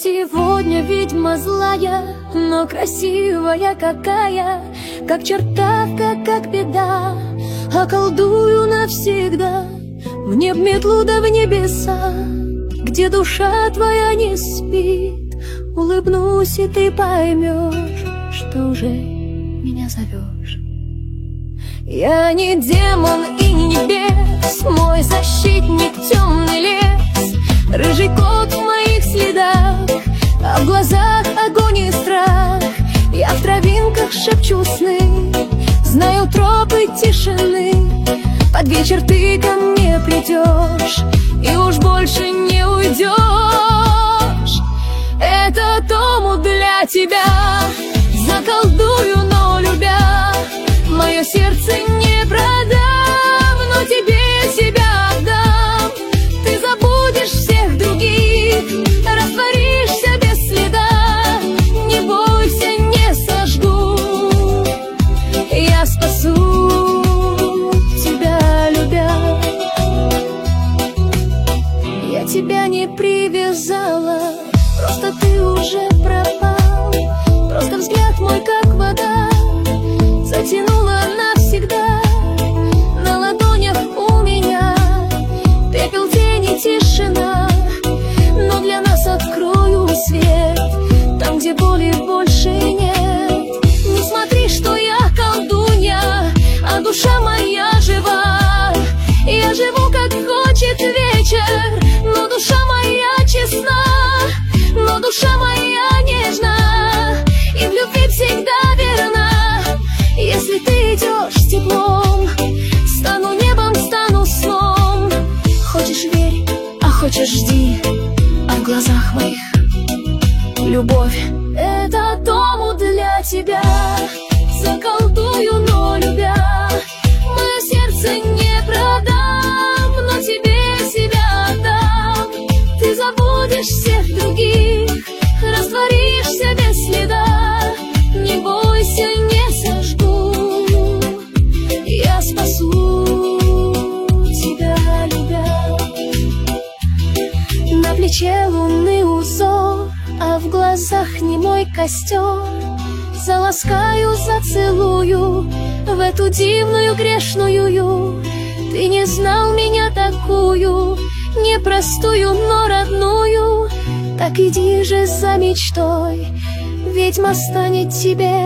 сегодня ведьма злая, но красивая какая, как чертовка, как беда. Околдую навсегда, мне б метлу да в небеса, где душа твоя не спит. Улыбнусь, и ты поймешь, что уже меня зовешь. Я не демон и не бес, мой защитник темный лес, рыжий кот в моих следах, а в глазах огонь и страх. Я в травинках шепчу сны, знаю тропы тишины. Под вечер ты ко мне придешь, и уж больше не уйдешь. Это тому для тебя, заколдую, но любя. Мое сердце не продам, но тебе себя отдам. Ты забудешь всех других, растворишься без следа. Не бойся, не сожгу, я спасу тебя, любя. Я тебя не привязала, просто ты уже пропал. Просто взгляд мой как вода затянула навсегда. На ладонях у меня пепел, тень и тишина, но для нас открою свет там, где боли больше нет. Не смотри, что я колдунья, а душа моя жива. Я живу, как хочет вечер, но душа моя честна, но душа моя нежна и в любви всегда верна. Если ты идешь с теплом, стану небом, стану сном. Хочешь — верь, а хочешь — жди, а в глазах моих любовь. Это тому для тебя, заколдую, но любя. Мое сердце не продам, но тебе себя отдам. Ты забудешь всех других, растворишься без следа. Не бойся, не сожгу, я спасу тебя, любя. На плече лунный узор, а в глазах немой костер. Заласкаю, зацелую в эту дивную грешную. Ты не знал меня такую, непростую, но родную. Так иди же за мечтой, ведьма станет тебе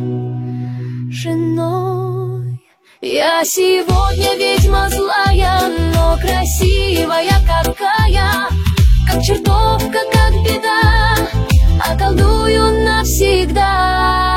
женой. Я сегодня ведьма злая, но красивая какая, как чертовка, как беда. Околдую навсегда.